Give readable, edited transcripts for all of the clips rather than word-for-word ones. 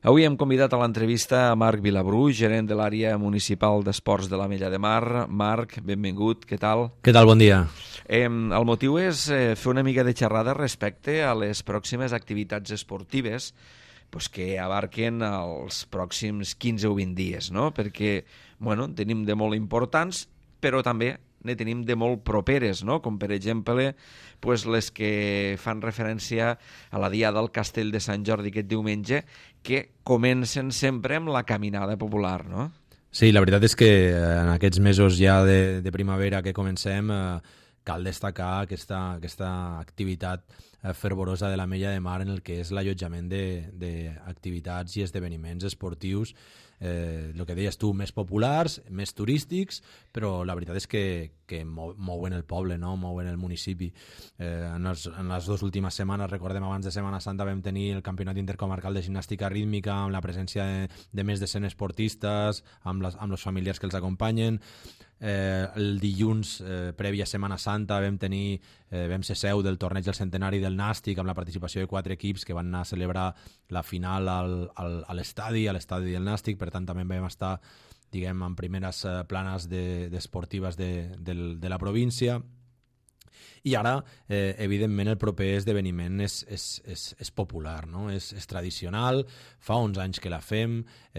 Avui hem convidat a l'entrevista a Marc Vilabrú, gerent de l'àrea municipal d'esports de l'Ametlla de Mar. Marc, benvingut, què tal? Què tal, bon dia. El motiu és fer una mica de xerrada respecte a les pròximes activitats esportives que abarquen els pròxims 15 o 20 dies, no? Perquè tenim de molt importants, però també ne tenim de molt properes, no? Com per exemple les que fan referència a la Diada del Castell de Sant Jordi aquest diumenge, que comencen sempre amb la caminada popular, no? Sí, la veritat és que en aquests mesos ja de primavera que comencem cal destacar aquesta activitat fervorosa de l'Ametlla de Mar en el que és l'allotjament d'activitats i esdeveniments esportius, el que deies tu, més populars, més turístics, però la veritat és que mouen el poble, no? Mouen el municipi. En les dues últimes setmanes, recordem, abans de Setmana Santa vam tenir el Campionat Intercomarcal de Gimnàstica Rítmica amb la presència de més de 100 esportistes, amb els familiars que els acompanyen. El dilluns, prèvia Setmana Santa, vam ser seu del torneig del centenari del Nàstic amb la participació de 4 equips que van anar a celebrar la final a l'estadi del Nàstic. Per tant, també vam estar, diguem, en primeres planes esportives de la província. I ara, evidentment, el proper esdeveniment és popular, no? És tradicional, fa uns anys que la fem,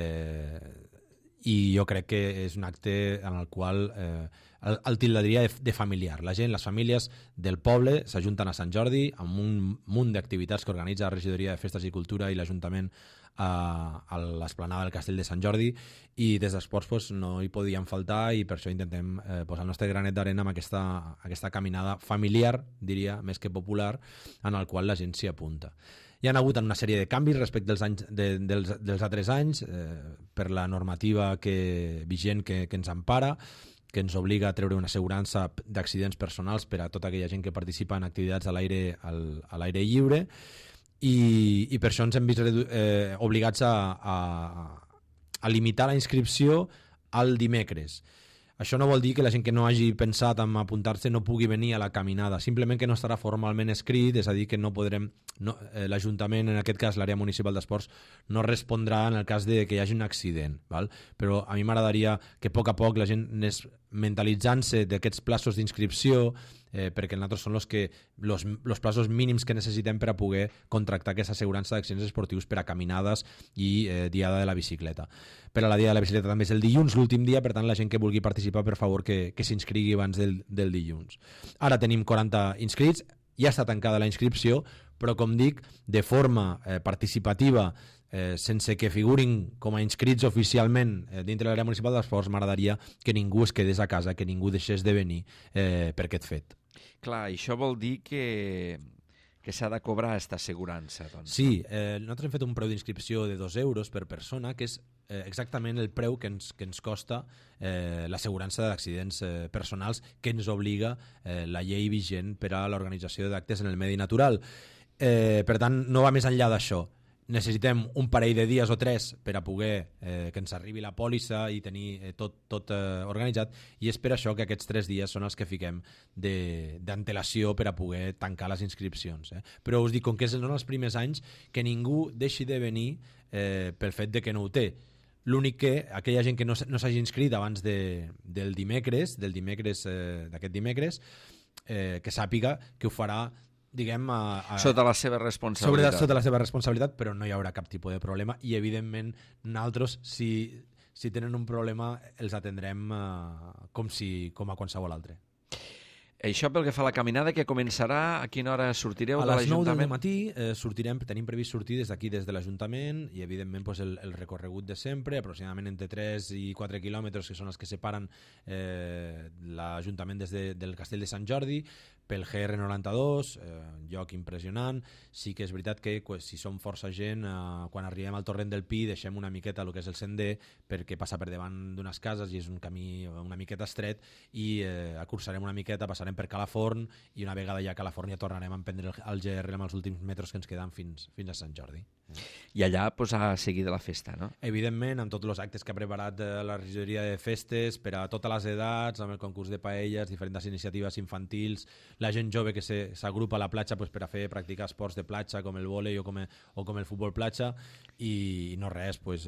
i jo crec que és un acte en el qual el tildaria de familiar. La gent, les famílies del poble s'ajunten a Sant Jordi amb un munt d'activitats que organitza la Regidoria de Festes i Cultura i l'Ajuntament a l'esplanada del Castell de Sant Jordi, i des d'Esports no hi podien faltar, i per això intentem posar el nostre granet d'arena amb aquesta caminada familiar, diria, més que popular, en el qual la gent s'hi apunta. Hi ha hagut una sèrie de canvis respecte dels altres anys per la normativa vigent que ens empara, que ens obliga a treure una assegurança d'accidents personals per a tota aquella gent que participa en activitats a l'aire lliure, i per això ens hem vist obligats a limitar la inscripció al dimecres. Això no vol dir que la gent que no hagi pensat en apuntar-se no pugui venir a la caminada, simplement que no estarà formalment escrit, és a dir, que no podrem, l'Ajuntament, en aquest cas l'àrea municipal d'esports, no respondrà en el cas de que hi hagi un accident, val? Però a mi m'agradaria que a poc la gent anés mentalitzant-se d'aquests plaços d'inscripció, perquè nosaltres són els plaços mínims que necessitem per a poder contractar aquesta assegurança d'accidents esportius per a caminades i Diada de la Bicicleta. Per a la Diada de la Bicicleta també és el dilluns, l'últim dia, per tant la gent que vulgui participar, per favor, que s'inscrigui abans del dilluns. Ara tenim 40 inscrits, ja està tancada la inscripció, però com dic, de forma participativa, sense que figurin com a inscrits oficialment dintre l'àrea municipal d'esports, m'agradaria que ningú es quedés a casa, que ningú deixés de venir per aquest fet. Clar, això vol dir que s'ha de cobrar aquesta assegurança, doncs. Sí, nosaltres hem fet un preu d'inscripció de 2 euros per persona, que és exactament el preu que ens costa l'assegurança d'accidents personals que ens obliga la llei vigent per a l'organització d'actes en el medi natural. Per tant, no va més enllà d'això. Necessitem un parell de dies o 3 per a poder que ens arribi la pòlissa i tenir tot organitzat, i és per això que aquests 3 dies són els que fiquem d'antelació per a poder tancar les inscripcions. Però us dic, com que són els primers anys, que ningú deixi de venir pel fet de que no ho té. L'únic que aquella gent que no s'hagi inscrit abans del dimecres, d'aquest dimecres, que sàpiga que ho farà, diguem, sota la seva responsabilitat. Sota la seva responsabilitat, però no hi haurà cap tipus de problema, i evidentment nosaltres, si tenen un problema, els atendrem com a qualsevol altre. Això pel que fa a la caminada, que començarà, a quina hora sortireu de l'Ajuntament? A les 9 del matí tenim previst sortir des de l'Ajuntament, i evidentment el recorregut de sempre, aproximadament entre 3 i 4 quilòmetres, que són els que separen l'Ajuntament del Castell de Sant Jordi, pel GR92, lloc impressionant. Sí que és veritat que si som força gent, quan arribem al torrent del Pi deixem una miqueta el que és el sender, perquè passa per davant d'unes cases i és un camí una miqueta estret, i acurçarem una miqueta, passarem per Calaforn, i una vegada ja a Calaforn ja tornarem a emprendre el GR amb els últims metres que ens queden fins a Sant Jordi. I allà a seguir de la festa, no? Evidentment, amb tots els actes que ha preparat la regidoria de festes per a totes les edats, amb el concurs de paelles, diferents iniciatives infantils, la gent jove que s'agrupa a la platja pues, per a practicar esports de platja com el vòlei o com el futbol platja, i no res, pues,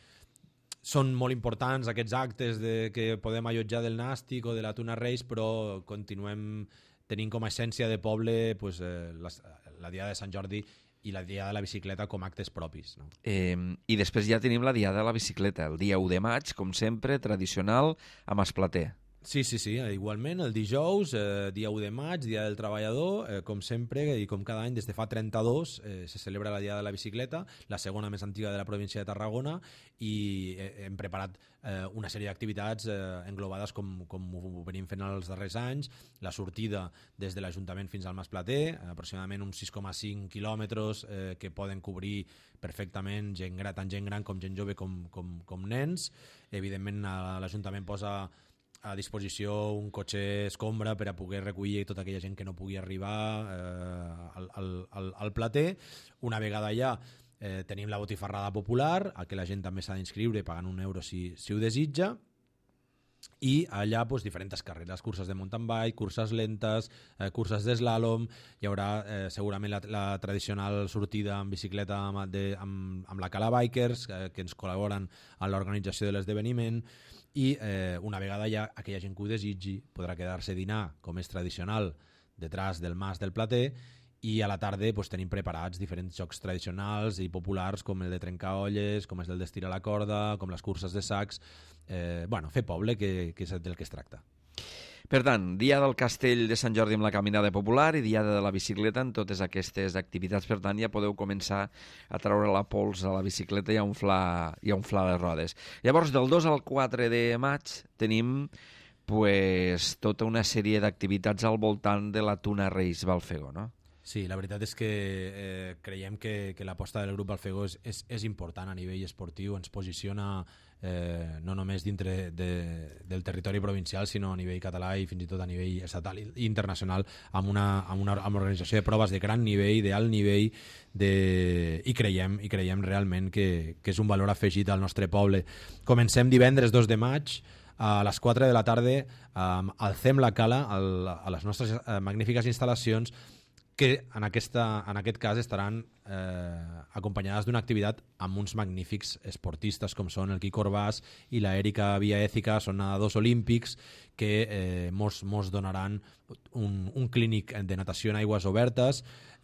són molt importants aquests actes que podem allotjar del Nàstic o de la Tuna Reis, però continuem tenint com a essència de poble pues, la Diada de Sant Jordi i la Diada de la Bicicleta com actes propis. No? I després ja tenim la Diada de la Bicicleta, el dia 1 de maig, com sempre, tradicional, amb Esplater. Sí, igualment, el dijous, dia 1 de maig, Dia del Treballador, com sempre i com cada any, des de fa 32 se celebra la Diada de la Bicicleta, la segona més antiga de la província de Tarragona, i hem preparat una sèrie d'activitats englobades com ho venim fent els darrers anys, la sortida des de l'Ajuntament fins al Mas Plater, aproximadament uns 6,5 quilòmetres que poden cobrir perfectament tant gent gran com gent jove com nens. Evidentment l'Ajuntament posa a disposició un cotxe escombra per a poder recollir tota aquella gent que no pugui arribar al Plater. Una vegada allà tenim la botifarrada popular, a què la gent també s'ha d'inscriure pagant €1 si ho desitja, i allà pues, diferents carreres, curses de mountain bike, curses lentes, curses d'eslàlom. Hi haurà segurament la tradicional sortida en bicicleta amb la Cala Bikers, que ens col·laboren en l'organització de l'esdeveniment, i una vegada ja aquella gent que ho desitgi podrà quedar-se a dinar, com és tradicional, detrás del Mas del Plater, i a la tarda pues, tenim preparats diferents jocs tradicionals i populars com el de trencaolles, com és el d'estirar la corda, com les curses de sacs, fer poble, que és del que es tracta. Per tant, dia del Castell de Sant Jordi amb la caminada popular i diada de la bicicleta en totes aquestes activitats. Per tant, ja podeu començar a treure la pols a la bicicleta i a inflar les rodes. Llavors, del 2 al 4 de maig tenim pues, tota una sèrie d'activitats al voltant de la Tuna Reis Balfegó, no? Sí, la veritat és que creiem que l'aposta del grup Balfegó és important a nivell esportiu, ens posiciona no només dintre del territori provincial, sinó a nivell català i fins i tot a nivell estatal i internacional, amb una organització de proves de gran nivell, d'alt nivell, i creiem realment que és un valor afegit al nostre poble. Comencem divendres 2 de maig, a les 4 de la tarda, alcem la cala a les nostres magnífiques instal·lacions, que en aquest cas estaran acompanyades d'una activitat amb uns magnífics esportistes com són el Quico Orbàs i la Erika Villaécica, són nedadors olímpics que mos donaran un clínic de natació en aigües obertes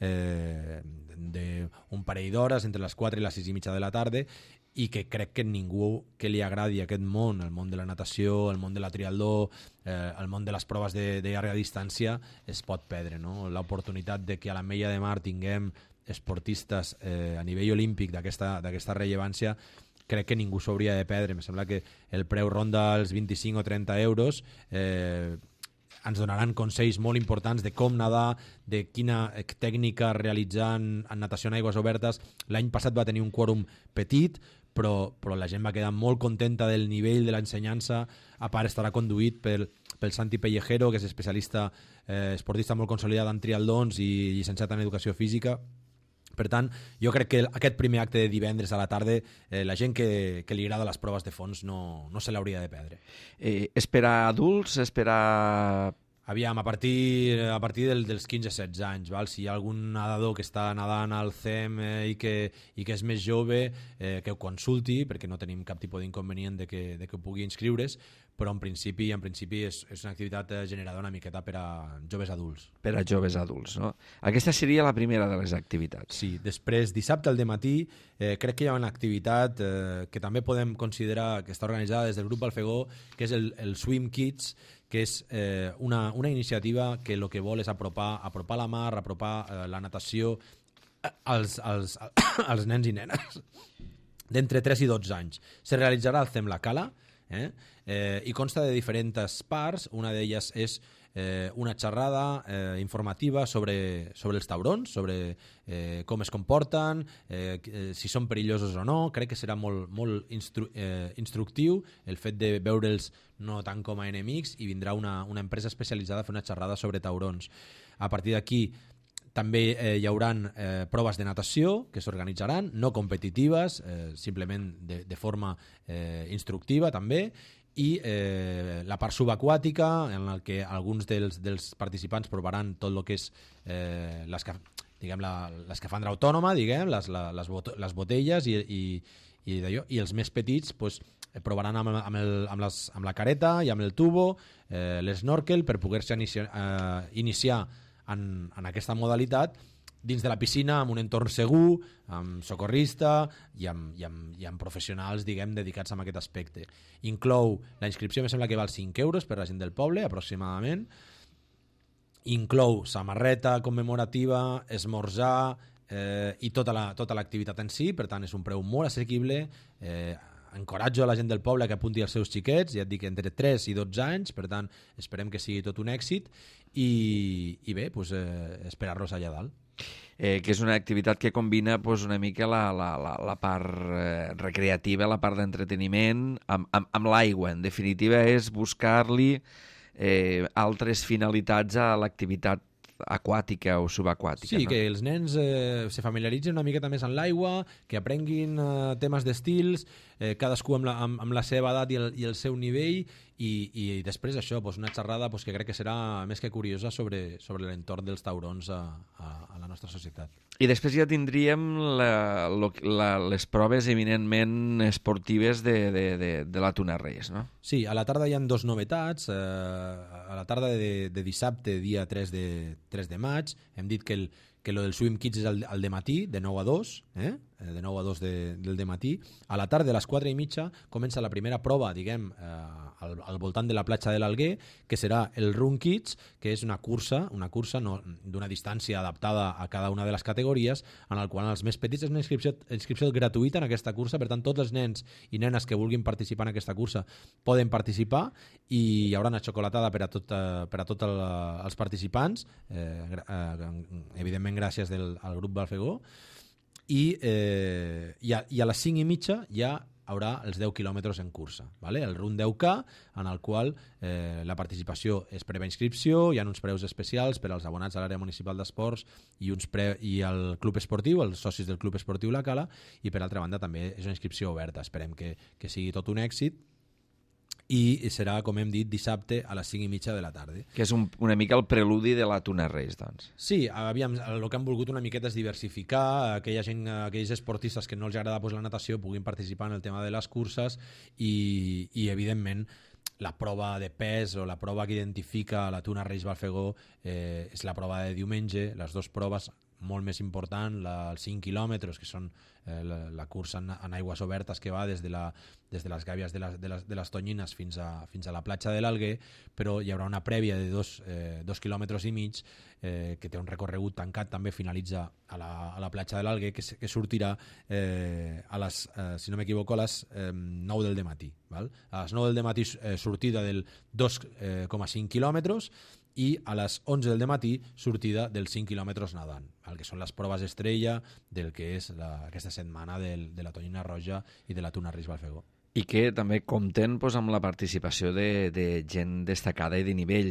d'un parell d'hores entre les 4 i les 6:30 de la tarda, i que crec que ningú que li agradi aquest món, el món de la natació, el món de la triatló, el món de les proves de llarga distància, es pot perdre, no? L'oportunitat de que a l'Ametlla de Mar tinguem esportistes a nivell olímpic d'aquesta rellevància, crec que ningú s'hauria de perdre. Em sembla que el preu ronda els 25 o 30 euros, ens donaran consells molt importants de com nedar, de quina tècnica realitzar en natació en aigües obertes. L'any passat va tenir un quòrum petit, però la gent va quedar molt contenta del nivell de l'ensenyança. A part estarà conduït pel Santi Pellejero, que és especialista, esportista molt consolidat en triatlons i llicenciat en educació física. Per tant, jo crec que aquest primer acte de divendres a la tarda, la gent que li agrada les proves de fons no se l'hauria de perdre. És per a adults? És per a... Aviam, a partir dels 15-16 anys, val? Si hi ha algun nedador que està nedant al CEM i que és més jove, que ho consulti, perquè no tenim cap tipus d'inconvenient de que pugui inscriure's, però en principi és una activitat generada una miqueta per a joves adults. Per a joves adults, no? Aquesta seria la primera de les activitats. Sí, després, dissabte al dematí, crec que hi ha una activitat que també podem considerar que està organitzada des del grup Balfegó, que és el Swim Kids, que és una iniciativa que el que vol és apropar la mar, apropar la natació als nens i nenes d'entre 3 i 12 anys. Se realitzarà al CEM La Cala, i consta de diferents parts. Una d'elles és una xerrada informativa sobre els taurons, sobre com es comporten, si són perillosos o no. Crec que serà molt instructiu el fet de veure'ls no tant com a enemics, i vindrà una empresa especialitzada a fer una xerrada sobre taurons. A partir d'aquí també hi haurà proves de natació que s'organitzaran, no competitives, simplement de forma instructiva també, i la part subaquàtica, en la que alguns dels participants provaran tot el que és l'escafandra autònoma, diguem, les botelles i d'allò, i els més petits pues, provaran amb la careta i amb el tubo, l'esnorkel, per poder-se iniciar en aquesta modalitat dins de la piscina, amb un entorn segur, amb socorrista i amb professionals, diguem, dedicats a aquest aspecte. Inclou, la inscripció em sembla que val 5 euros per la gent del poble, aproximadament. Inclou samarreta commemorativa, esmorzar i tota l'activitat en si, per tant és un preu molt assequible. Encoratjo a la gent del poble que apunti els seus xiquets, ja et dic, entre 3 i 12 anys, per tant esperem que sigui tot un èxit i bé, pues, esperar-los allà dalt. Que és una activitat que combina pues, una mica la part recreativa, la part d'entreteniment amb l'aigua. En definitiva, és buscar-li altres finalitats a l'activitat aquàtica o subaquàtica. Sí, no? que els nens se familiaritzen una miqueta més amb l'aigua, que aprenguin temes d'estils, cadascú amb la seva edat i el seu nivell, i després això, pues, una xerrada pues, que crec que serà més que curiosa sobre l'entorn dels taurons a la nostra societat. I després ja tindríem les proves eminentment esportives de la Tuna Reis, no? Sí, a la tarda hi ha 2 novetats. A la tarda de dissabte, dia 3 de maig, hem dit que lo del Swim Kids és al dematí, de 9 a 2, de 9 a 2 del dematí. A la tarda, a les 4:30, comença la primera prova, diguem, al voltant de la platja de l'Alguer, que serà el Run Kids, que és una cursa d'una distància adaptada a cada una de les categories, en el qual els més petits és una inscripció gratuïta en aquesta cursa, per tant tots els nens i nenes que vulguin participar en aquesta cursa poden participar, i hi haurà una xocolatada per a tots els participants, evidentment gràcies al grup Balfegó, i a les 5:30 ja haurà els 10 quilòmetres en cursa, ¿vale? El Run 10K, en el qual la participació és preva inscripció, hi ha uns preus especials per als abonats a l'àrea municipal d'esports i el club esportiu, els socis del club esportiu La Cala, i per altra banda també és una inscripció oberta. Esperem que sigui tot un èxit, i serà, com hem dit, dissabte a les 5:30 de la tarda. Que és una mica el preludi de la Tuna Reis, doncs. Sí, aviam, el que han volgut una miqueta és diversificar, aquells esportistes que no els agrada pues, la natació puguin participar en el tema de les curses, i evidentment la prova de pes o la prova que identifica la Tuna Reis Balfegó és la prova de diumenge. Les 2 proves molt més important, els 5 quilòmetres, que són la cursa en aigües obertes que va des de les gàbies de les Tonyines fins a la platja de l'Alguer, però hi haurà una prèvia de 2 quilòmetres i mig que té un recorregut tancat, també finalitza a la platja de l'Alguer, que sortirà si no m'equivoco, a les 9 del dematí. Val? A les 9 del dematí sortida del 2,5 quilòmetres, i a les 11 del dematí sortida dels 5 quilòmetres nadant, que són les proves estrella del que és aquesta setmana de la Tonyina Roja i de la Tuna Reis Balfegó. I que també compten doncs, amb la participació de gent destacada i de nivell.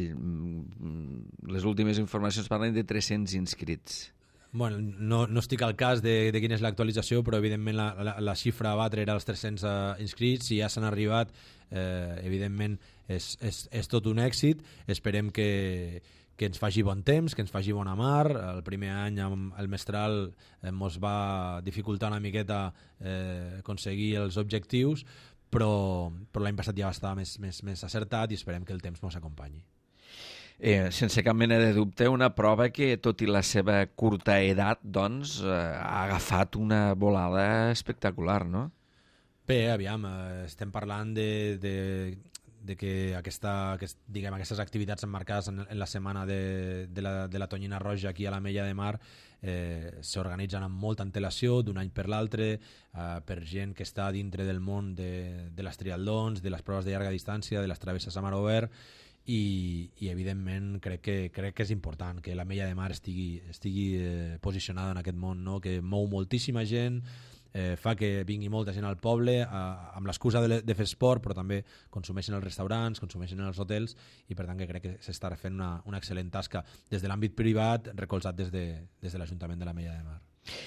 Les últimes informacions parlen de 300 inscrits. Bueno, no estic al cas de quina és l'actualització, però evidentment la xifra a batre era els 300 inscrits, i ja s'han arribat, evidentment és tot un èxit. Esperem que ens faci bon temps, que ens faci bona mar. El primer any amb el mestral ens va dificultar una miqueta aconseguir els objectius, però l'any passat ja va estar més acertat, i esperem que el temps ens acompanyi. Sense cap mena de dubte, una prova que, tot i la seva curta edat, doncs, ha agafat una volada espectacular, no? Bé, aviam, estem parlant de que aquestes activitats emmarcades en la setmana de la Tonyina Roja aquí a l'Ametlla de Mar s'organitzen amb molta antelació d'un any per l'altre, per gent que està dintre del món de les triatlons, de les proves de llarga distància, de les travesses a mar obert, i evidentment crec que és important que l'Ametlla de Mar estigui posicionada en aquest món, no? Que mou moltíssima gent, fa que vingui molta gent al poble amb l'excusa de fer esport, però també consumeixen els restaurants, consumeixen els hotels, i per tant que crec que s'està fent una excel·lent tasca des de l'àmbit privat, recolzat des de l'Ajuntament de l'Ametlla de Mar.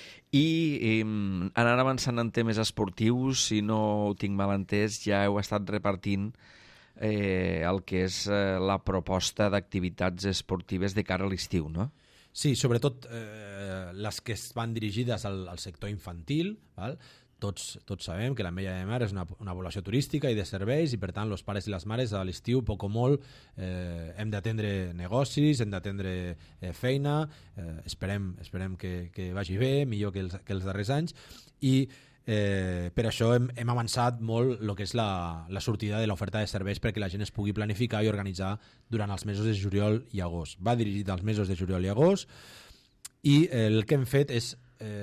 I anant avançant en temes esportius, si no ho tinc mal entès, ja heu estat repartint el que és la proposta d'activitats esportives de cara a l'estiu, no? Sí, sobretot les que van dirigides al sector infantil, val? Tots sabem que l'Ametlla de Mar és una població turística i de serveis i per tant els pares i les mares a l'estiu poc o molt hem d'atendre negocis, hem d'atendre feina, esperem que vagi bé, millor que els darrers anys i per això hem avançat molt el que és la sortida de l'oferta de serveis perquè la gent es pugui planificar i organitzar durant els mesos de juliol i agost. Va dirigit als mesos de juliol i agost i el que hem fet és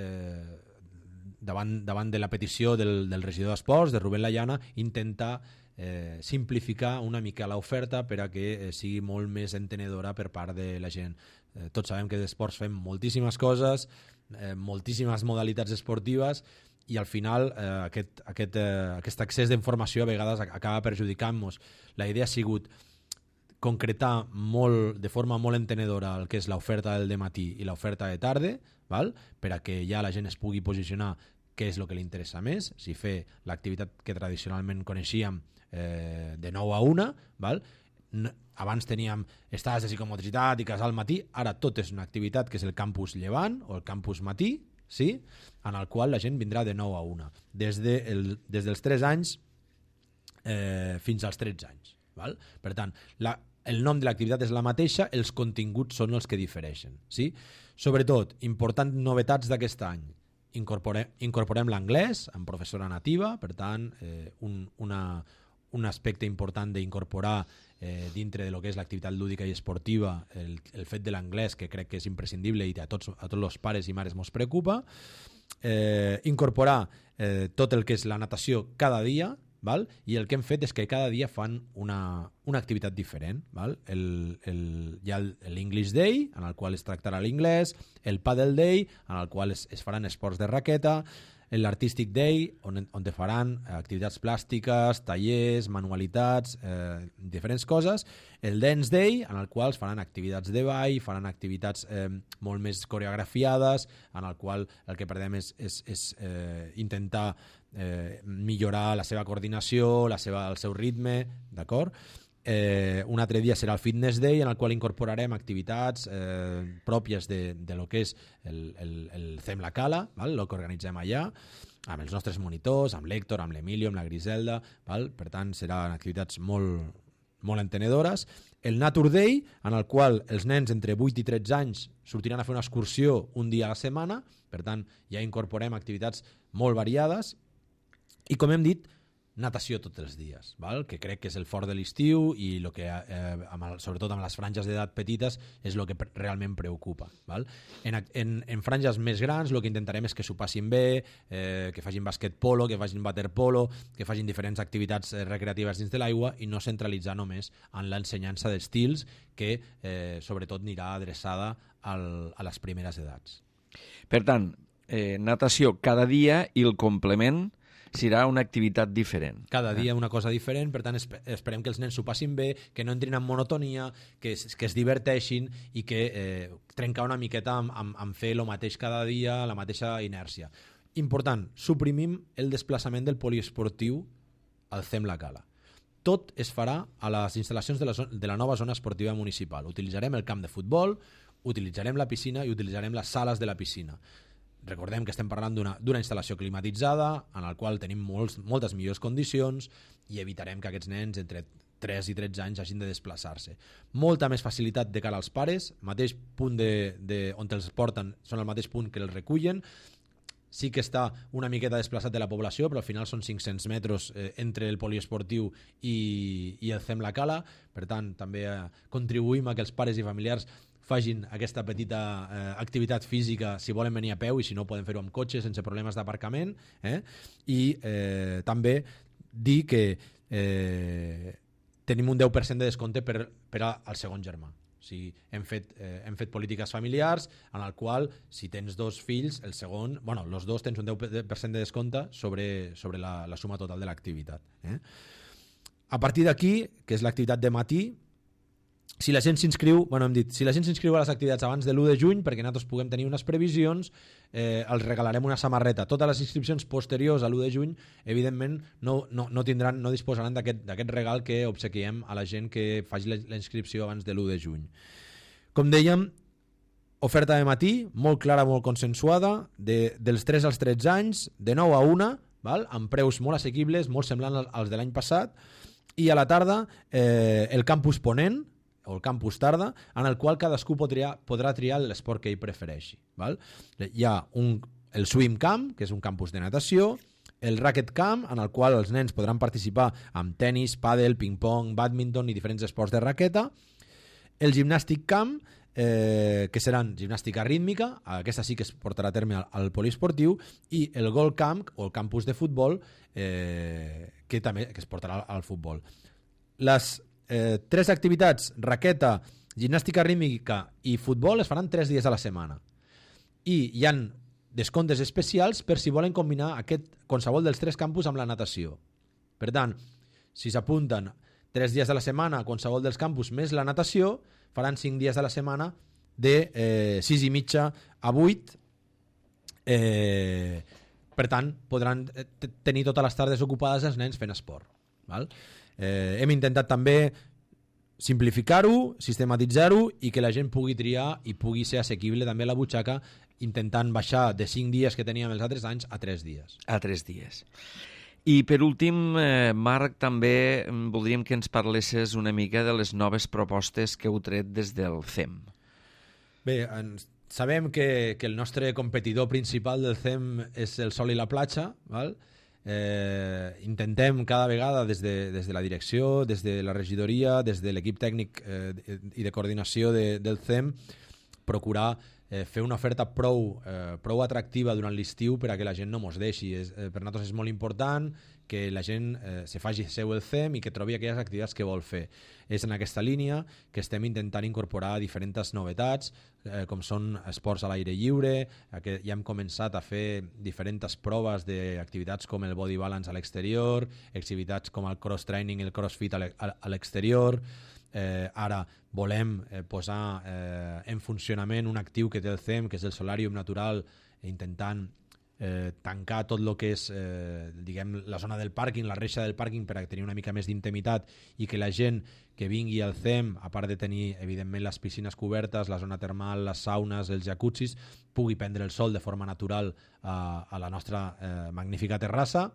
davant de la petició del regidor d'Esports, de Rubén Layana, intentar simplificar una mica l'oferta per a que sigui molt més entenedora per part de la gent. Tots sabem que d'esports fem moltíssimes coses, moltíssimes modalitats esportives i al final aquest accés d'informació a vegades acaba perjudicant-nos. La idea ha sigut concretar de forma molt entenedora el que és l'oferta del dematí i l'oferta de tarda, val? Per a que ja la gent es pugui posicionar què és el que li interessa més, si fer l'activitat que tradicionalment coneixíem de 9 a 1, val? Abans teníem estades de psicomotricitat i casal matí, ara tot és una activitat que és el campus llevant o el campus matí, sí? En el qual la gent vindrà de 9 a 1, des dels 3 anys fins als 13 anys. Val? Per tant, el nom de l'activitat és la mateixa, els continguts són els que difereixen. Sí? Sobretot, important novetats d'aquest any, incorporem l'anglès amb professora nativa, per tant, un aspecte important d'incorporar dintre de lo que és l'activitat lúdica i esportiva el fet de l'anglès, que crec que és imprescindible i a tots els pares i mares ens preocupa. Incorporar tot el que és la natació cada dia, val? I el que hem fet és que cada dia fan una activitat diferent. Val? Hi ha l'English Day, en el qual es tractarà l'inglès, el Paddle Day, en el qual es faran esports de raqueta, l'Artistic Day, on faran activitats plàstiques, tallers, manualitats, diferents coses, el Dance Day, en el qual es faran activitats de ball, faran activitats molt més coreografiades, en el qual el que perdem és intentar millorar la seva coordinació, el seu ritme, d'acord? Un altre dia serà el Fitness Day, en el qual incorporarem activitats pròpies de lo que és el Fem la Cala, val? El que organitzem allà, amb els nostres monitors, amb l'Héctor, amb l'Emilio, amb la Griselda, val? Per tant, seran activitats molt entenedores. El Nature Day, en el qual els nens entre 8 i 13 anys sortiran a fer una excursió un dia a la setmana, per tant, ja incorporem activitats molt variades, i com hem dit, natació tots els dies, val? Que crec que és el fort de l'estiu i lo que, sobretot amb les franges d'edat petites és el que realment preocupa. Val? En franges més grans el que intentarem és que s'ho passin bé, que facin basquetpolo, que facin waterpolo, que facin diferents activitats recreatives dins de l'aigua i no centralitzar només en l'ensenyança d'estils que sobretot anirà adreçada a les primeres edats. Per tant, natació cada dia i el complement serà una activitat diferent. Cada dia una cosa diferent, per tant esperem que els nens s'ho passin bé, que no entrin en monotonia, que es diverteixin i que trencar una miqueta amb fer el mateix cada dia, la mateixa inèrcia. Important, suprimim el desplaçament del poliesportiu al Fem la Cala. Tot es farà a les instal·lacions de la nova zona esportiva municipal. Utilitzarem el camp de futbol, utilitzarem la piscina i utilitzarem les sales de la piscina. Recordem que estem parlant d'una instal·lació climatitzada en la qual tenim moltes millors condicions i evitarem que aquests nens entre 3 i 13 anys hagin de desplaçar-se. Molta més facilitat de cara als pares, mateix punt on els porten són el mateix punt que els recullen. Sí que està una miqueta desplaçat de la població, però al final són 500 metres entre el poliesportiu i el Fem la Cala. Per tant, també contribuïm a que els pares i familiars facin aquesta petita activitat física si volen venir a peu i si no poden fer-ho amb cotxe sense problemes d'aparcament. I també dir que tenim un 10% de descompte per al segon germà. O sigui, hem fet polítiques familiars en el qual si tens 2 fills, el segon, els dos tens un 10% de descompte sobre la suma total de l'activitat. A partir d'aquí, que és l'activitat de matí, si la gent s'inscriu, hem dit, si la gent s'inscriu a les activitats abans de l'1 de juny, perquè nosaltres puguem tenir unes previsions, els regalarem una samarreta. Totes les inscripcions posteriors a l'1 de juny, evidentment, no disposaran d'aquest regal que obsequiem a la gent que faci la inscripció abans de l'1 de juny. Com dèiem, oferta de matí, molt clara, molt consensuada, dels 3 als 13 anys, de 9 a 1, val? Amb preus molt assequibles, molt semblants als de l'any passat, i a la tarda el campus ponent, o el campus tarda, en el qual cadascú podrà triar l'esport que ell prefereixi. Val? Hi ha el swim camp, que és un campus de natació, el racket camp, en el qual els nens podran participar amb tenis, pàdel, ping-pong, bàdminton i diferents esports de raqueta, el gimnàstic camp, que seran gimnàstica rítmica, aquesta sí que es portarà a terme al poliesportiu, i el goal camp, o el campus de futbol, que també es portarà al futbol. Les 3 activitats, raqueta, gimnàstica rítmica i futbol, es faran 3 dies a la setmana. I hi han descomptes especials per si volen combinar qualsevol dels 3 campus amb la natació. Per tant, si s'apunten 3 dies a la setmana a qualsevol dels campus més la natació, faran 5 dies a la setmana de 6:30 a 8. Per tant, podran tenir totes les tardes ocupades els nens fent esport. Val? Hem intentat també simplificar-ho, sistematitzar-ho i que la gent pugui triar i pugui ser assequible també a la butxaca, intentant baixar de 5 dies que teníem els altres anys a 3 dies. A 3 dies. I per últim, Marc, també voldríem que ens parlessis una mica de les noves propostes que heu tret des del CEM. Bé, sabem que el nostre competidor principal del CEM és el sol i la platja, val? Intentem cada vegada des de la direcció, des de la regidoria, des de l'equip tècnic i de coordinació del CEM procurar fer una oferta prou atractiva durant l'estiu per a que la gent no mos deixi. Per nosaltres és molt important que la gent se faci seu el CEM i que trobi aquelles activitats que vol fer. És en aquesta línia que estem intentant incorporar diferents novetats, com són esports a l'aire lliure, que ja hem començat a fer diferents proves d'activitats com el body balance a l'exterior, activitats com el cross-training i el crossfit a l'exterior. Ara volem posar en funcionament un actiu que té el CEM, que és el solàrium natural, intentant tancar tot el que és la zona del pàrquing, la reixa del pàrquing, per a tenir una mica més d'intimitat i que la gent que vingui al CEM, a part de tenir evidentment les piscines cobertes, la zona termal, les saunes, els jacuzzis, pugui prendre el sol de forma natural a la nostra magnífica terrassa.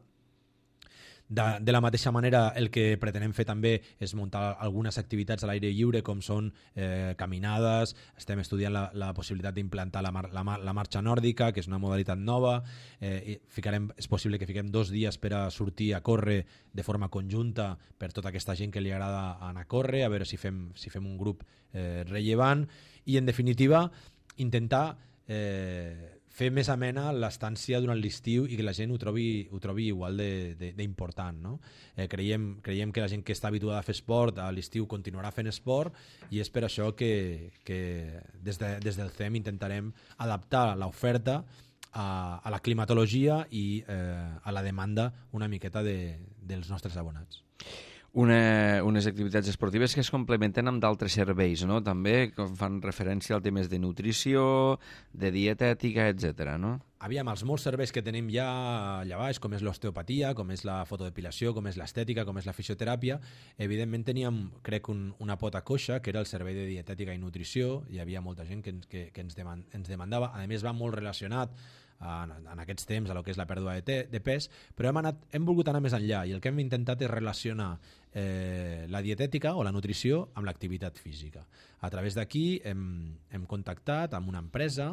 De la mateixa manera, el que pretenem fer també és muntar algunes activitats a l'aire lliure, com són caminades. Estem estudiant la possibilitat d'implantar la marxa nòrdica, que és una modalitat nova. És possible que fiquem 2 dies per a sortir a córrer de forma conjunta per tota aquesta gent que li agrada anar a córrer, a veure si fem un grup rellevant. I, en definitiva, intentar fer més amena l'estància durant l'estiu i que la gent ho trobi igual d'important, no? Creiem que la gent que està habituada a fer esport a l'estiu continuarà fent esport i és per això que des del CEM intentarem adaptar l'oferta a la climatologia i a la demanda una miqueta dels nostres abonats. Unes activitats esportives que es complementen amb d'altres serveis, no? També fan referència al temes de nutrició, de dietètica, etc. no? Aviam, els molts serveis que tenim ja allà baix, com és l'osteopatia, com és la fotodepilació, com és l'estètica, com és la fisioteràpia, evidentment teníem, crec, una pota coixa, que era el servei de dietètica i nutrició. Hi havia molta gent que ens demandava. A més, va molt relacionat en aquests temps a lo que és la pèrdua de pes, però hem volgut anar més enllà i el que hem intentat és relacionar la dietètica o la nutrició amb l'activitat física. A través d'aquí hem contactat amb una empresa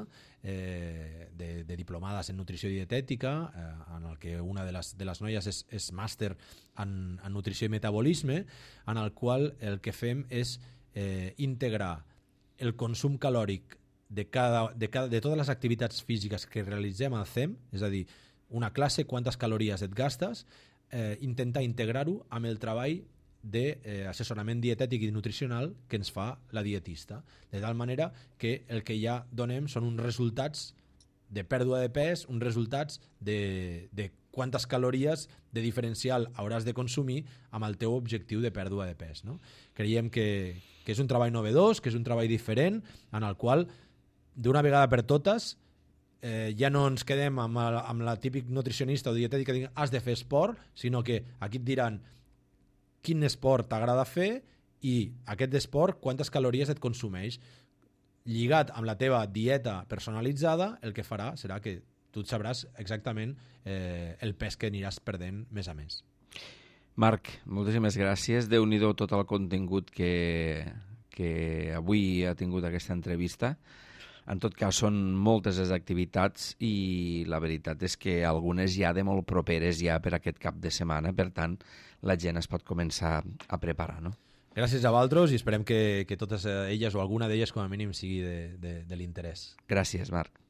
de diplomades en nutrició i dietètica, en el que una de les noies és màster en nutrició i metabolisme, en el qual el que fem és integrar el consum calòric de totes les activitats físiques que realitzem al CEM, és a dir, una classe, quantes calories et gastes, intentar integrar-ho amb el treball d'assessorament dietètic i nutricional que ens fa la dietista, de tal manera que el que ja donem són uns resultats de pèrdua de pes, uns resultats de quantes calories de diferencial hauràs de consumir amb el teu objectiu de pèrdua de pes. No? Creiem que és un treball novedós, que és un treball diferent, en el qual, d'una vegada per totes, ja no ens quedem amb la típic nutricionista o dietètica que digui has de fer esport, sinó que aquí et diran quin esport t'agrada fer i aquest esport quantes calories et consumeix. Lligat amb la teva dieta personalitzada, el que farà serà que tu sabràs exactament el pes que aniràs perdent mes a mes. Marc, moltíssimes gràcies. Déu-n'hi-do tot el contingut que avui ha tingut aquesta entrevista. En tot cas, són moltes les activitats i la veritat és que algunes ja de molt properes ja per aquest cap de setmana, per tant, la gent es pot començar a preparar, no? Gràcies a vosaltres i esperem que totes elles o alguna d'elles com a mínim sigui de l'interès. Gràcies, Marc.